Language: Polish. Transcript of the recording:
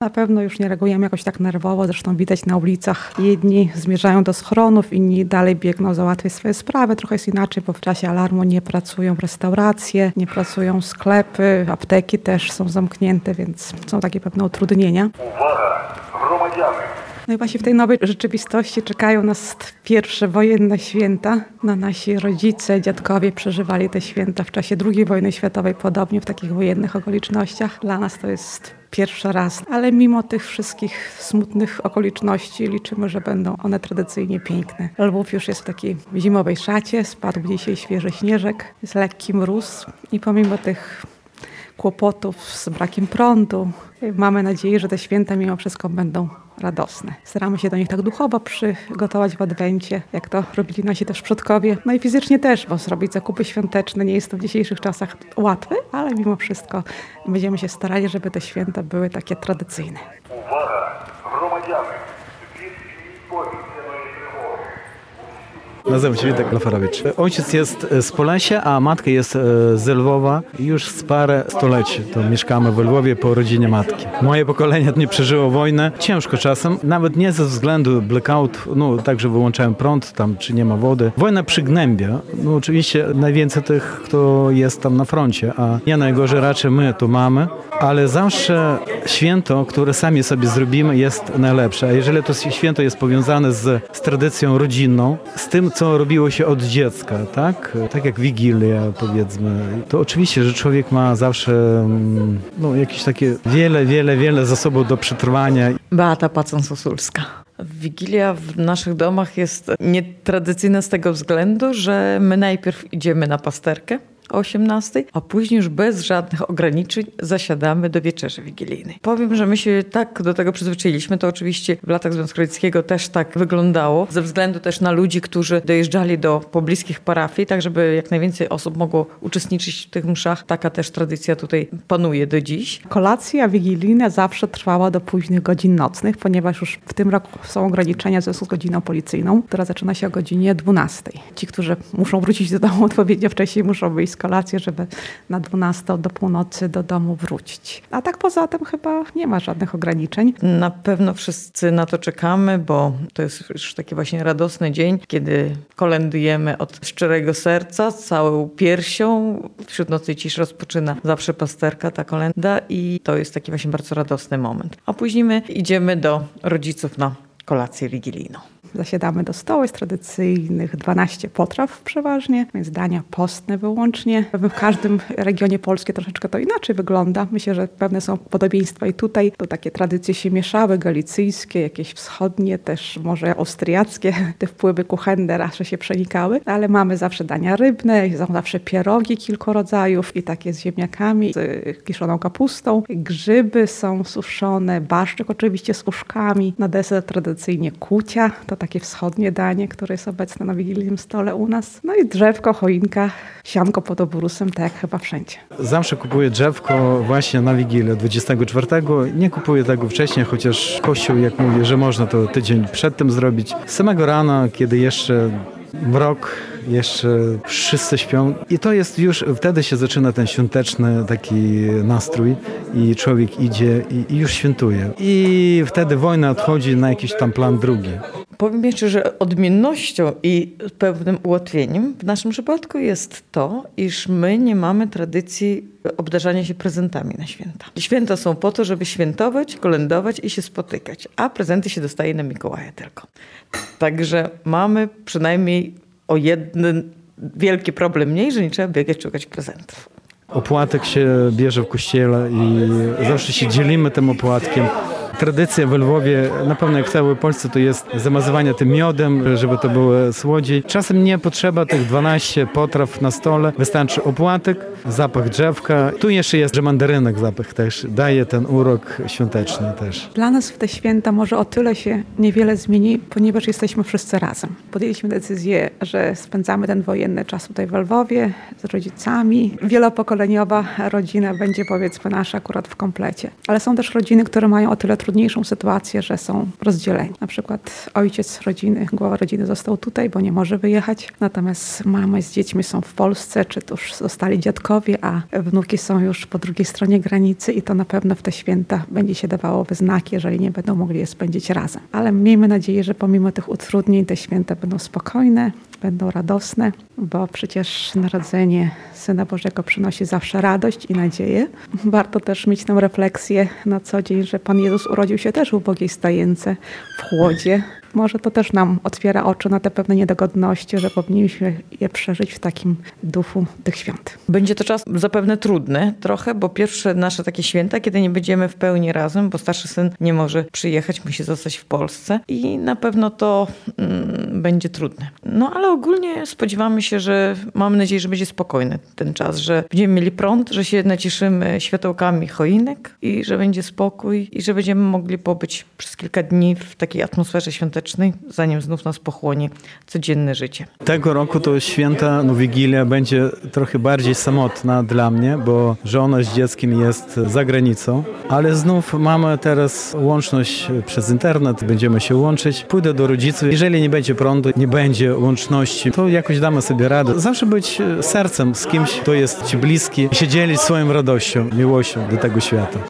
Na pewno już nie reagujemy jakoś tak nerwowo, zresztą widać na ulicach. Jedni zmierzają do schronów, inni dalej biegną załatwiać swoje sprawy. Trochę jest inaczej, bo w czasie alarmu nie pracują restauracje, nie pracują sklepy, apteki też są zamknięte, więc są takie pewne utrudnienia. Uwaga, gromadziany! No i właśnie w tej nowej rzeczywistości czekają nas pierwsze wojenne święta. No nasi rodzice, dziadkowie przeżywali te święta w czasie II wojny światowej podobnie w takich wojennych okolicznościach. Dla nas to jest pierwszy raz, ale mimo tych wszystkich smutnych okoliczności liczymy, że będą one tradycyjnie piękne. Lwów już jest w takiej zimowej szacie, spadł dzisiaj świeży śnieżek, jest lekki mróz i pomimo tych kłopotów z brakiem prądu, mamy nadzieję, że te święta mimo wszystko będą radosne. Staramy się do nich tak duchowo przygotować w Adwencie, jak to robili nasi też przodkowie. No i fizycznie też, bo zrobić zakupy świąteczne nie jest to w dzisiejszych czasach łatwe, ale mimo wszystko będziemy się starali, żeby te święta były takie tradycyjne. Uwaga, gromadziany! Wieści powietrzanej trwogi. Nazywam się Witek Lafarowicz. Ojciec jest z Polesia, a matka jest z Lwowa. Już z parę stoleci to mieszkamy w Lwowie po rodzinie matki. Moje pokolenie nie przeżyło wojnę. Ciężko czasem, nawet nie ze względu blackout, także wyłączałem prąd tam, czy nie ma wody. Wojna przygnębia. Oczywiście najwięcej tych, kto jest tam na froncie, a nie najgorzej raczej my tu mamy. Ale zawsze święto, które sami sobie zrobimy, jest najlepsze. A jeżeli to święto jest powiązane z tradycją rodzinną, z tym, co robiło się od dziecka, tak? Tak jak Wigilia, powiedzmy, to oczywiście, że człowiek ma zawsze jakieś takie wiele zasobów do przetrwania. Beata Pacon-Sosulska. Wigilia w naszych domach jest nietradycyjna z tego względu, że my najpierw idziemy na pasterkę o 18, a później już bez żadnych ograniczeń zasiadamy do wieczerzy wigilijnej. Powiem, że my się tak do tego przyzwyczailiśmy, to oczywiście w latach Związku Radzieckiego też tak wyglądało, ze względu też na ludzi, którzy dojeżdżali do pobliskich parafii, tak żeby jak najwięcej osób mogło uczestniczyć w tych mszach. Taka też tradycja tutaj panuje do dziś. Kolacja wigilijna zawsze trwała do późnych godzin nocnych, ponieważ już w tym roku są ograniczenia w związku z godziną policyjną, która zaczyna się o godzinie 12. Ci, którzy muszą wrócić do domu odpowiednio wcześniej, muszą wyjść z kolację, żeby na 12 do północy do domu wrócić. A tak poza tym chyba nie ma żadnych ograniczeń. Na pewno wszyscy na to czekamy, bo to jest już taki właśnie radosny dzień, kiedy kolędujemy od szczerego serca, całą piersią. Wśród nocy ciszy rozpoczyna zawsze pasterka, ta kolęda i to jest taki właśnie bardzo radosny moment. A później my idziemy do rodziców na kolację wigilijną. Zasiadamy do stołu, jest tradycyjnych 12 potraw przeważnie, więc dania postne wyłącznie. W każdym regionie Polski troszeczkę to inaczej wygląda. Myślę, że pewne są podobieństwa i tutaj. To takie tradycje się mieszały, galicyjskie, jakieś wschodnie, też może austriackie. Te wpływy kuchenne raczej się przenikały, ale mamy zawsze dania rybne, są zawsze pierogi kilku rodzajów i takie z ziemniakami, z kiszoną kapustą. Grzyby są suszone, barszczyk oczywiście z uszkami. Na deser tradycyjnie kucia, to takie wschodnie danie, które jest obecne na wigilijnym stole u nas. No i drzewko, choinka, sianko pod obrusem, tak jak chyba wszędzie. Zawsze kupuję drzewko właśnie na Wigilię 24. Nie kupuję tego wcześniej, chociaż Kościół, jak mówi, że można to tydzień przed tym zrobić. Z samego rana, kiedy jeszcze mrok, jeszcze wszyscy śpią. I to jest już, wtedy się zaczyna ten świąteczny taki nastrój i człowiek idzie i już świętuje. I wtedy wojna odchodzi na jakiś tam plan drugi. Powiem jeszcze, że odmiennością i pewnym ułatwieniem w naszym przypadku jest to, iż my nie mamy tradycji obdarzania się prezentami na święta. Święta są po to, żeby świętować, kolędować i się spotykać, a prezenty się dostaje na Mikołaja tylko. Także mamy przynajmniej o jeden wielki problem mniej, że nie trzeba biegać szukać prezentów. Opłatek się bierze w kościele i zawsze się dzielimy tym opłatkiem. Tradycja w Lwowie, na pewno jak w całej Polsce, to jest zamazywanie tym miodem, żeby to było słodziej. Czasem nie potrzeba tych 12 potraw na stole. Wystarczy opłatek, zapach drzewka. Tu jeszcze jest, że mandarynek zapach też daje ten urok świąteczny też. Dla nas w te święta może o tyle się niewiele zmieni, ponieważ jesteśmy wszyscy razem. Podjęliśmy decyzję, że spędzamy ten wojenny czas tutaj w Lwowie z rodzicami. Wielopokoleniowa rodzina będzie, powiedzmy, nasza akurat w komplecie. Ale są też rodziny, które mają o tyle trudności trudniejszą sytuację, że są rozdzieleni. Na przykład ojciec rodziny, głowa rodziny został tutaj, bo nie może wyjechać, natomiast mama z dziećmi są w Polsce, czy to już zostali dziadkowie, a wnuki są już po drugiej stronie granicy i to na pewno w te święta będzie się dawało we znaki, jeżeli nie będą mogli je spędzić razem. Ale miejmy nadzieję, że pomimo tych utrudnień te święta będą spokojne, będą radosne, bo przecież narodzenie Syna Bożego przynosi zawsze radość i nadzieję. Warto też mieć tę refleksję na co dzień, że Pan Jezus urodził się też w ubogiej stajence, w chłodzie. Może to też nam otwiera oczy na te pewne niedogodności, że powinniśmy je przeżyć w takim duchu tych świąt. Będzie to czas zapewne trudny trochę, bo pierwsze nasze takie święta, kiedy nie będziemy w pełni razem, bo starszy syn nie może przyjechać, musi zostać w Polsce i na pewno to będzie trudne. No ale ogólnie spodziewamy się, że mamy nadzieję, że będzie spokojny ten czas, że będziemy mieli prąd, że się nacieszymy światełkami choinek i że będzie spokój i że będziemy mogli pobyć przez kilka dni w takiej atmosferze świątecznej, zanim znów nas pochłonie codzienne życie. Tego roku to święta, Wigilia będzie trochę bardziej samotna dla mnie, bo żona z dzieckiem jest za granicą, ale znów mamy teraz łączność przez internet, będziemy się łączyć. Pójdę do rodziców, jeżeli nie będzie prądu, nie będzie łączności, to jakoś damy sobie radę. Zawsze być sercem z kimś, kto jest ci bliski, się dzielić swoją radością, miłością do tego świata.